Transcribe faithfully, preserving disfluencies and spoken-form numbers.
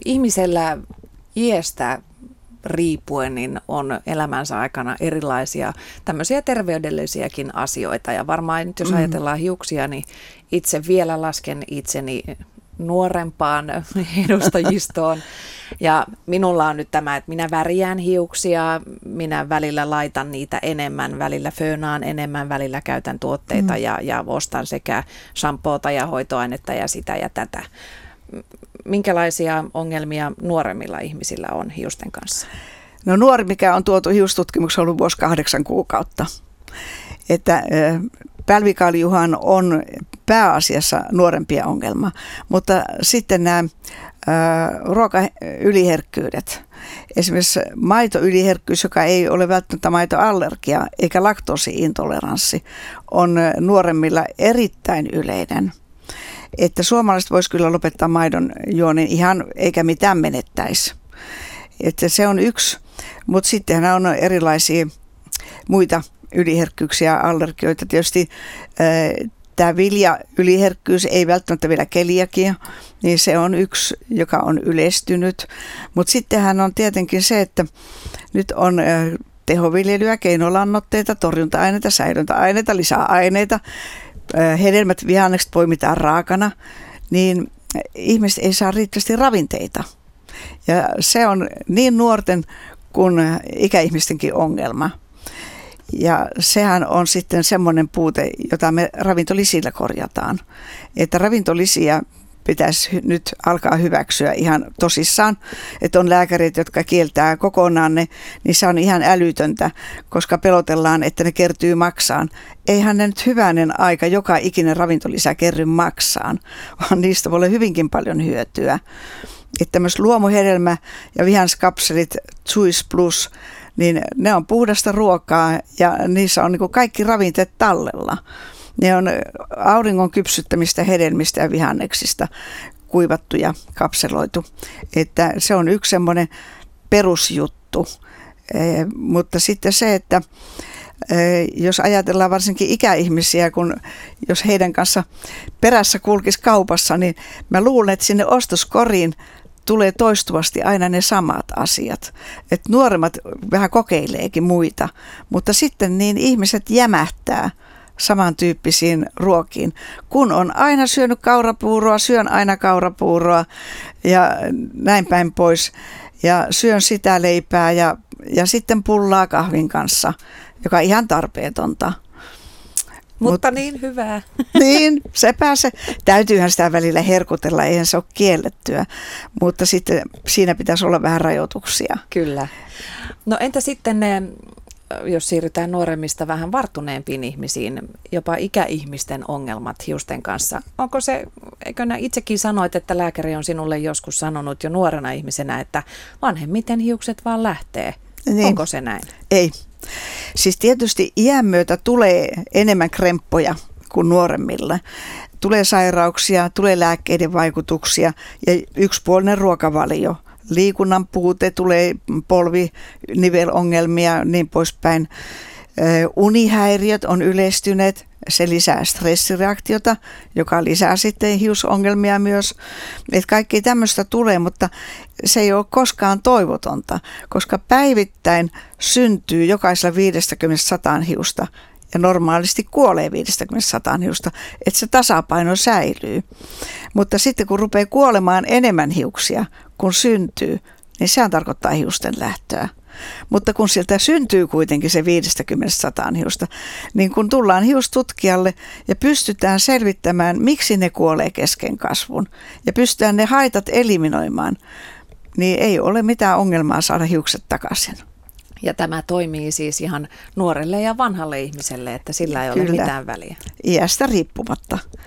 ihmisellä iästä riippuen niin on elämänsä aikana erilaisia tämmöisiä terveydellisiäkin asioita. Ja varmaan nyt jos ajatellaan hiuksia, niin itse vielä lasken itseni nuorempaan edustajistoon. Ja minulla on nyt tämä, että minä värjään hiuksia, minä välillä laitan niitä enemmän, välillä föönaan enemmän, välillä käytän tuotteita mm. ja, ja ostan sekä shampoota ja hoitoainetta ja sitä ja tätä. Minkälaisia ongelmia nuoremmilla ihmisillä on hiusten kanssa? No nuori, mikä on tuotu hiustutkimuksessa, on ollut vuosi kahdeksan kuukautta. Että pälvikaljuhan on pääasiassa nuorempia ongelma, mutta sitten nämä ruokayliherkkyydet, esimerkiksi maitoyliherkkyys, joka ei ole välttämättä maitoallergia eikä laktoosiintoleranssi, on nuoremmilla erittäin yleinen. Että suomalaiset vois kyllä lopettaa maidon juonnin ihan eikä mitään menettäisi. Että se on yksi, mutta sittenhän on erilaisia muita yliherkkyyksiä ja allergioita. Tietysti tämä viljayliherkkyys ei välttämättä vielä keliakia, niin se on yksi, joka on yleistynyt. Mutta sittenhän on tietenkin se, että nyt on tehoviljelyä, keinolannoitteita, torjunta-aineita, säilöntäaineita, lisäaineita. Hedelmät, vihannekset poimitaan raakana, niin ihmiset ei saa riittävästi ravinteita. Ja se on niin nuorten kuin ikäihmistenkin ongelma. Ja sehän on sitten semmoinen puute, jota me ravintolisillä korjataan. Että ravintolisiä pitäisi nyt alkaa hyväksyä ihan tosissaan, että on lääkäreitä, jotka kieltää kokonaan ne, niin se on ihan älytöntä, koska pelotellaan, että ne kertyy maksaan. Eihän ne nyt hyvänen aika joka ikinen ravintolisä kerry maksaan, vaan niistä voi olla hyvinkin paljon hyötyä. Että tämmöiset luomuhedelmä- ja vihanskapselit, Juice Plus, niin ne on puhdasta ruokaa ja niissä on niin kuin kaikki ravinteet tallella. Ne on auringon kypsyttämistä hedelmistä ja vihanneksista kuivattu ja kapseloitu. Että se on yksi semmoinen perusjuttu. E, mutta sitten se, että e, jos ajatellaan varsinkin ikäihmisiä, kun jos heidän kanssa perässä kulkisi kaupassa, niin mä luulen, että sinne ostoskoriin tulee toistuvasti aina ne samat asiat. Et nuoremmat vähän kokeileekin muita, mutta sitten niin ihmiset jämähtää samantyyppisiin ruokiin. Kun on aina syönyt kaurapuuroa, syön aina kaurapuuroa ja näin päin pois. Ja syön sitä leipää ja, ja sitten pullaa kahvin kanssa, joka on ihan tarpeetonta. Mutta Mut, niin hyvää. Niin, sepä se. Täytyyhän sitä välillä herkutella, eihän se ole kiellettyä, mutta sitten siinä pitäisi olla vähän rajoituksia. Kyllä. No entä sitten ne, jos siirrytään nuoremmista vähän varttuneempiin ihmisiin, jopa ikäihmisten ongelmat hiusten kanssa. Onko se, eikö nää itsekin sanoit, että lääkäri on sinulle joskus sanonut jo nuorena ihmisenä, että vanhemmiten hiukset vaan lähtee. Niin. Onko se näin? Ei. Siis tietysti iän myötä tulee enemmän kremppoja kuin nuoremmilla. Tulee sairauksia, tulee lääkkeiden vaikutuksia ja yksipuolinen ruokavalio. Liikunnan puute, tulee polvinivelongelmia, niin poispäin. Unihäiriöt on yleistyneet, se lisää stressireaktiota, joka lisää sitten hiusongelmia myös. Että kaikki tämmöistä tulee, mutta se ei ole koskaan toivotonta, koska päivittäin syntyy jokaisella viidestäkymmenestä sataan hiusta ja normaalisti kuolee viidestäkymmenestä sataan hiusta, että se tasapaino säilyy. Mutta sitten kun rupeaa kuolemaan enemmän hiuksia kun syntyy, niin sehän tarkoittaa hiusten lähtöä. Mutta kun sieltä syntyy kuitenkin se viidestäkymmenestä sataan hiusta, niin kun tullaan hiustutkijalle ja pystytään selvittämään, miksi ne kuolee kesken kasvun ja pystytään ne haitat eliminoimaan, niin ei ole mitään ongelmaa saada hiukset takaisin. Ja tämä toimii siis ihan nuorelle ja vanhalle ihmiselle, että sillä ei Kyllä. ole mitään väliä. Iästä riippumatta.